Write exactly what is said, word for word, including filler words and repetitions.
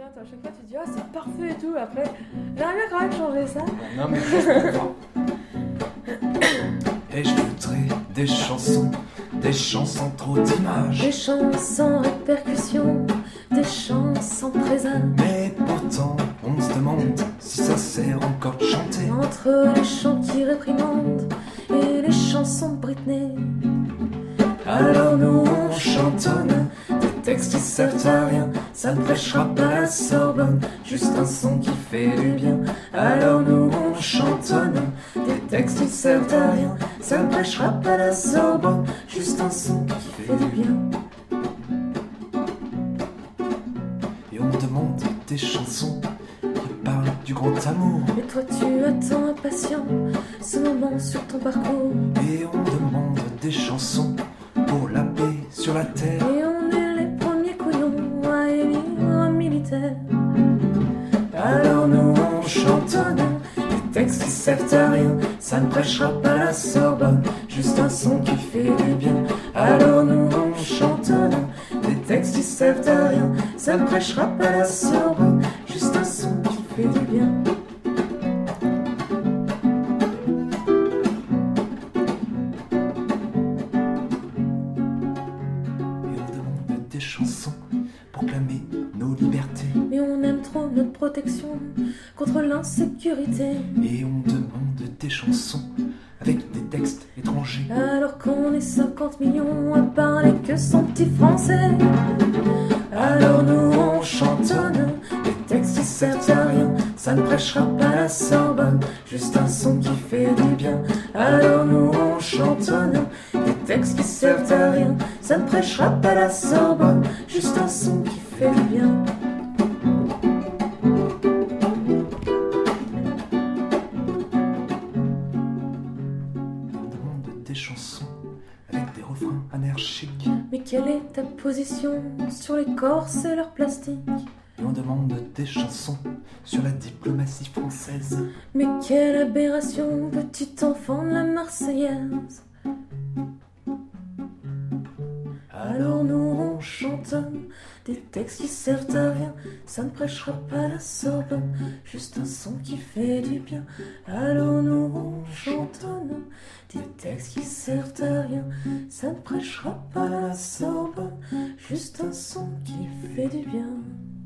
bien, toi, à chaque fois tu dis ah c'est parfait et tout, après j'aimerais bien quand même changer ça. Non mais je comprends. Et je voudrais des chansons, des chants sans trop d'images. Des chants sans répercussion, des chants sans présage. Mais pourtant on se demande si ça sert encore de chanter. Entre les chants qui réprimandent et les chansons de Britney, Alors nous on chantonne des textes qui servent à rien. Ça ne prêchera pas la Sorbonne, juste un son qui fait du bien. Alors nous on chantonne des textes qui servent à rien. Ça ne prêchera pas la Sorbonne, juste un son qui fait du bien. Et on demande des chansons qui parlent du grand amour. mais toi tu attends impatient ce moment sur ton parcours. Et on demande des chansons pour la paix sur la terre. Et on est les premiers couillons à élire un militaire. Alors nous on chantonne des textes qui servent à rien. Ça ne prêchera pas la Sorbonne, juste un son qui fait du bien. Alors nous on chantonne des textes qui servent à rien. Ça ne prêchera pas la Sorbonne, juste un son qui fait du bien. Et on demande des chansons pour clamer nos libertés. Mais on aime trop notre protection contre l'insécurité. Et on demande des chansons avec des textes étrangers. Alors qu'on est cinquante millions à parler que son petit français. Alors nous on chantonne des textes qui servent à rien. Ça ne prêchera pas la Sorbonne, juste un son qui fait du bien. Alors nous on chantonne des textes qui servent à rien. Ça ne prêchera pas la Sorbonne, juste un son qui fait du bien. On demande des chansons avec des refrains anarchiques. Mais quelle est ta position sur les Corses et leur plastique? Et on demande des chansons sur la diplomatie française. Mais quelle aberration, petit enfant de la Marseillaise. Alors nous on chantonne des textes qui servent à rien. Ça ne prêchera pas la Sorbonne, juste un son qui fait du bien. Alors nous on chantonne des textes qui servent à rien. Ça ne prêchera pas la Sorbonne, juste un son qui fait du bien.